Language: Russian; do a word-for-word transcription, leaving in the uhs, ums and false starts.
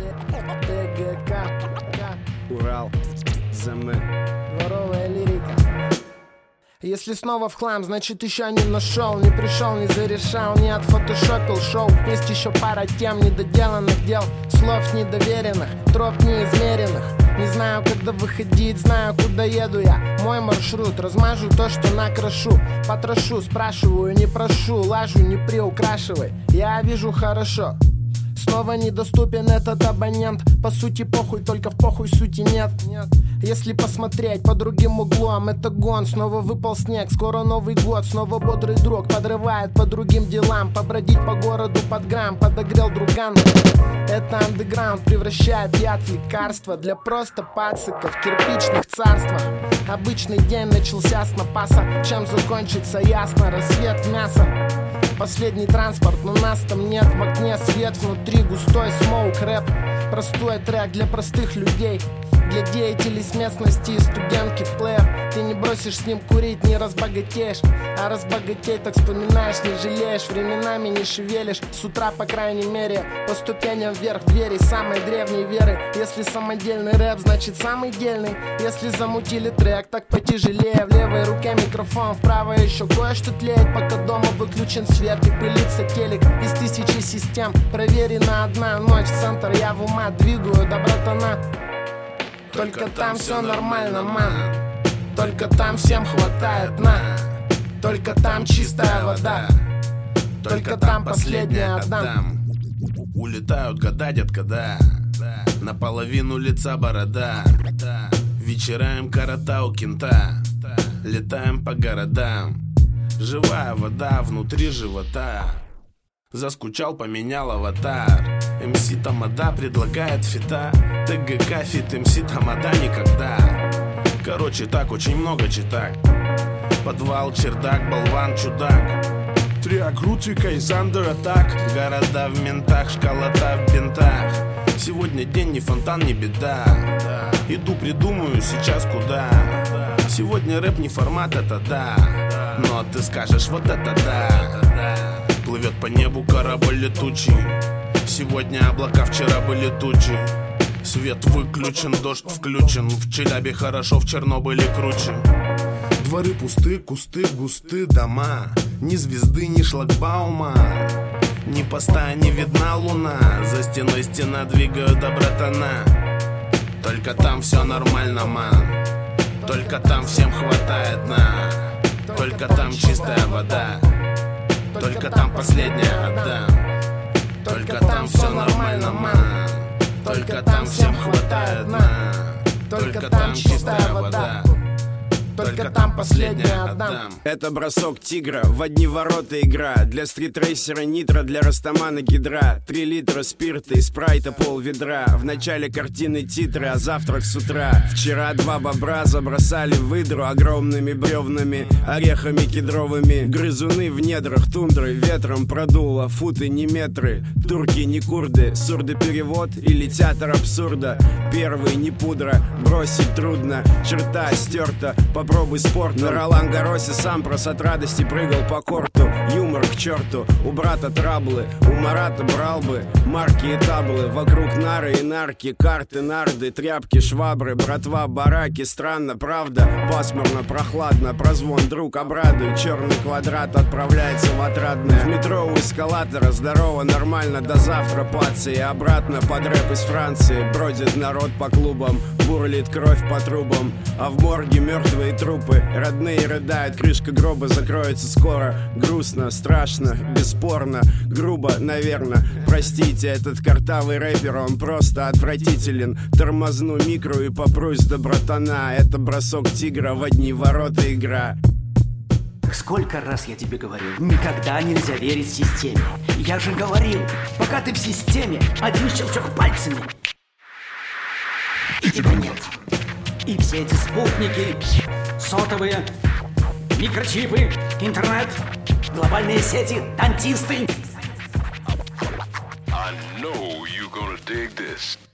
ТГК, Урал, ЗМ. дворовая лирика. Если снова в хлам, значит еще не нашел, не пришел, не зарешал, не отфотошопил шоу. Есть еще пара тем недоделанных дел, слов недоверенных, троп неизмеренных. Не знаю, когда выходить, знаю, куда еду я. Мой маршрут, размажу то, что накрошу. Потрошу, спрашиваю, не прошу, лажу, не приукрашивай. Я вижу хорошо. Снова недоступен этот абонент. По сути похуй, только в похуй сути нет. Нет. Если посмотреть по другим углом, это гон. Снова выпал снег, скоро Новый год. Снова бодрый друг подрывает по другим делам. Побродить по городу под грамм, подогрел друган. Это андеграунд превращает яд в лекарство для просто пациков в кирпичных царствах. Обычный день начался с напаса. Чем закончится ясно, рассвет в мясо. Последний транспорт, но нас там нет. В окне свет, внутри густой смоук. Рэп, простой трек для простых людей, для деятелей с местности и студентки в плеер. Ты не бросишь с ним курить, не разбогатеешь. А разбогатей, так вспоминаешь, не жалеешь. Временами не шевелишь, с утра по крайней мере. По ступеням вверх двери самой древней веры. Если самодельный рэп, значит самый дельный. Если замутили трек, так потяжелее. В левой руке микрофон, в правой еще кое-что тлеет. Пока дома выключен свет и пылится телек. Из тысячи систем проверена одна ночь. Центр я в ума двигаю до братана. Только, Только там все нормально, ман. Только там всем хватает на. Только там чистая вода. Только там последняя отдам. Улетают года, детка, да. Наполовину лица борода. Вечерами корота у кента. Летаем по городам. Живая вода внутри живота. Заскучал, поменял аватар. МС Тамада предлагает фита. ТГК фит, МС Тамада никогда. Короче, так, очень много читак. Подвал, чердак, болван, чудак. Три огрутика из Under Attack. Города в ментах, школота в бинтах. Сегодня день, ни фонтан, ни беда. Иду, придумаю сейчас куда. Сегодня рэп не формат, это да. Но ты скажешь, вот это да. Плывет по небу корабль летучий. Сегодня облака, вчера были тучи. Свет выключен, дождь включен. В Челябе хорошо, в Чернобыле круче. Дворы пусты, кусты густы, дома. Ни звезды, ни шлагбаума. Ни поста, не видна луна. За стеной стена, двигаю до братана. Только там все нормально, ман. Только там всем хватает на. Только там чистая вода. Только там последняя отдам. Только там все нормально, ман. Только там всем хватает на. Только там чистая вода. Только там последняя отдам. Это бросок тигра, в одни ворота игра. Для стритрейсера нитро, для растамана гидра. Три литра спирта и спрайта пол ведра. В начале картины титры, а завтрак с утра. Вчера два бобра забросали в выдру огромными бревнами, орехами кедровыми. Грызуны в недрах тундры ветром продуло. Футы не метры, турки не курды. Сурдоперевод или театр абсурда. Первый не пудра, бросить трудно. Черта стерта, попробуй спорт. На Ролан Гарросе сам прос от радости прыгал по корту. Юмор к черту, у брата траблы. У Марата брал бы марки и таблы. Вокруг нары и нарки, карты, нарды, тряпки, швабры, братва, бараки. Странно, правда, пасмурно, прохладно. Прозвон, друг, обрадуй. Черный квадрат отправляется в отрадное. В метро у эскалатора, здорово, нормально. До завтра, пацы, и обратно под рэп из Франции. Бродит народ по клубам, бурлит кровь по трубам. А в морге мертвые трупы, родные рыдают, крышка гроба закроется скоро. Грустно, страшно, бесспорно, грубо, наверное. Простите, этот картавый рэпер, он просто отвратителен. Тормозну микро и попрусь до братана. Это бросок тигра в одни ворота игра. Сколько раз я тебе говорил, никогда нельзя верить системе. Я же говорил, пока ты в системе, один щелчок пальцами, и тебя нет. И все эти спутники, сотовые, микрочипы, интернет, глобальные сети, дантисты. I know you're gonna dig this.